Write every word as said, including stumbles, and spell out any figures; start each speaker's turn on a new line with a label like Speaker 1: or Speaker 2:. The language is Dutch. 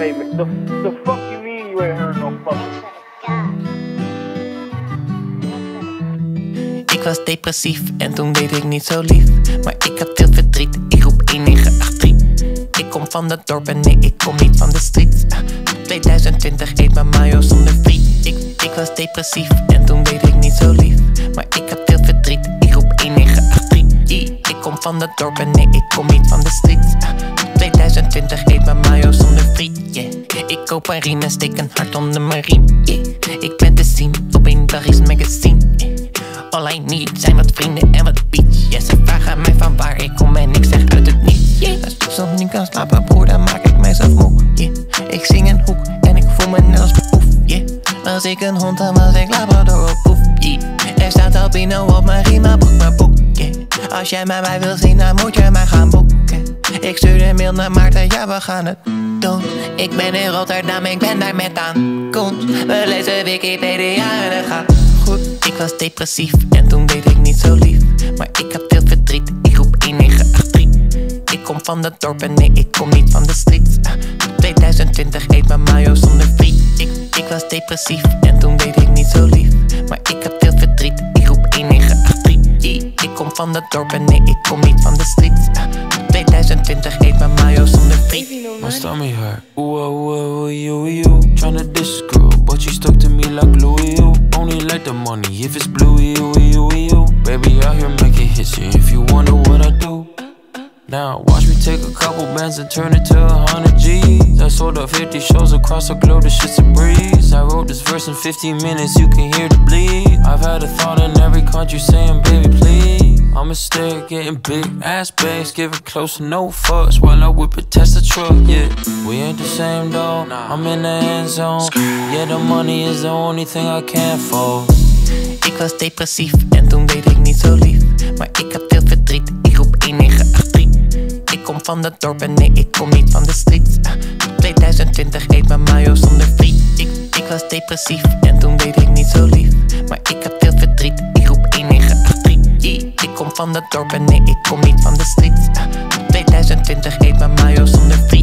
Speaker 1: Hey, the, the fuck you mean you ain't heard no fucking?
Speaker 2: Ik was depressief en toen deed ik niet zo lief. Maar ik had veel verdriet, ik roep een negen acht drie. Ik kom van het dorp en nee, ik kom niet van de street. twintig twintig eet mijn mayo zonder friet. Ik, ik was depressief en toen deed ik niet zo lief. Maar ik had veel verdriet, ik roep een negen acht drie. Ik kom van het dorp en nee, ik kom niet van de street. twintig twintig eet mijn mayo zonder friet, yeah. Ik koop een riem en steek een hart onder mijn riem, yeah. Ik ben te zien op een Dagis magazine, yeah. All I need zijn wat vrienden en wat beats, yeah. Ze vragen mij van waar ik kom en ik zeg uit het niets, yeah. Als ik soms niet kan slapen broer, dan maak ik mijzelf moe, yeah. Ik zing een hoek en ik voel me net als poef, yeah. Was ik een hond dan was ik labrador op poef, yeah. Er staat albino op mijn riem, maar boek maar boek, yeah. Als jij met mij wil zien, dan moet je mij gaan boeken. Ik stuur een mail naar Maarten, ja we gaan het doen. Ik ben in Rotterdam, ik ben daar met aankomst. We lezen Wikipedia en het gaat goed. Ik was depressief en toen deed ik niet zo lief. Maar ik had veel verdriet, ik roep een negen acht drie. Ik kom van het dorp en nee, ik kom niet van de street. twintig twintig eet mijn mayo zonder friet. Ik, ik was depressief en toen deed ik niet zo lief. Maar ik had veel verdriet, ik roep een negen acht drie. Ik kom van het dorp en nee, ik kom niet van de street. twintig twintig eet mijn mayo zonder friet.
Speaker 3: My stomach hurt, ooh, ooh, ooh, you, you. Tryna diss this girl, but you stuck to me like glue, you. Only like the money if it's blue, you, you, you. Baby out here making hits, yeah, if you wonder what I do. Now watch me take a couple bands and turn it to a hundred G's. I sold out fifty shows across the globe, this shit's a breeze. I wrote this verse in fifteen minutes, you can hear the bleed. I've had a thought in every country saying, baby please. I'ma stay getting big ass bags, giving close to no fucks while I whip it, test the truck, yeah. We ain't the same though, I'm in the end zone. Yeah, the money is the only thing I can't fold.
Speaker 2: Ik was depressief en toen deed ik niet zo lief. Maar ik had veel verdriet, ik roep een negen acht drie. Ik kom van het dorp en nee, ik kom niet van de street. twintig twintig eet mijn mayo zonder friet. Ik, ik was depressief en toen deed ik niet zo lief. Maar ik had veel verdriet, ik roep een negen acht drie. Ik kom van het dorp en nee, ik kom niet van de street. twintig twintig eet mijn mayo zonder friet.